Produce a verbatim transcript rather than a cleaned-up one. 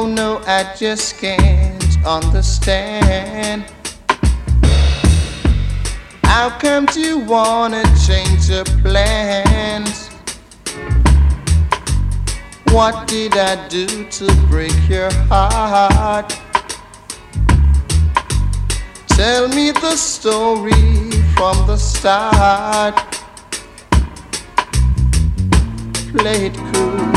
Oh no, I just can't understand. How come you wanna change your plans? What did I do to break your heart? Tell me the story from the start. Play it cool.